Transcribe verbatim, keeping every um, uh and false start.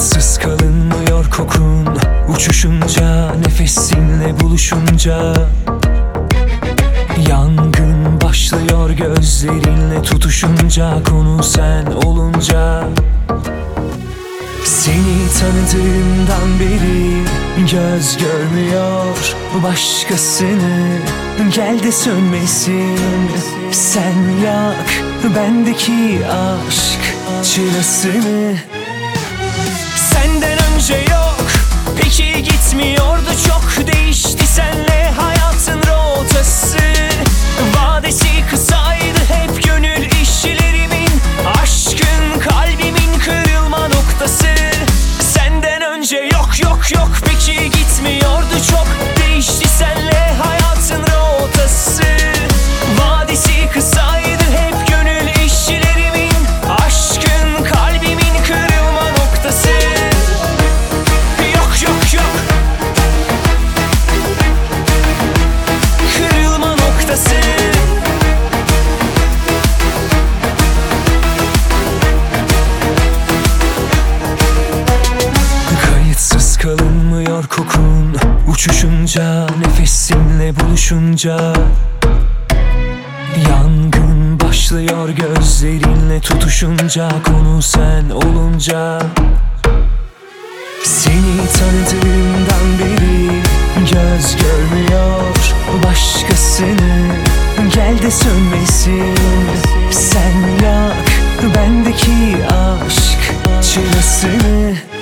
Kayıtsız kalınmıyor kokun, uçuşunca, nefesinle buluşunca. Yangın başlıyor gözlerinle tutuşunca, konu sen olunca. Seni tanıdığımdan beri göz görmüyor başkasını. Gel de sönmesin, sen yak bendeki aşk çırasını. Senden önce yok, peki gitmiyordu çok. Değişti senle hayatın rotası. Vadesi kısaydı hep gönül işçilerimin. Aşkın kalbimin kırılma noktası. Senden önce yok yok yok, peki gitmiyordu çok. Değişti senle hayatın rotası. Vadesi kısaydı hep gönül işçilerimin. Aşkın kalbimin kırılma noktası. Yok yok yok, kırılma noktası. Kayıtsız kalınmıyor kokun, uçuşunca, nefesinle buluşunca. Yangın başlıyor gözlerinle tutuşunca, konu sen olunca. Seni tanıdığımdan beri göz görmüyor başkasını. Gel de sönmesin, sen yak bendeki aşk çırasını.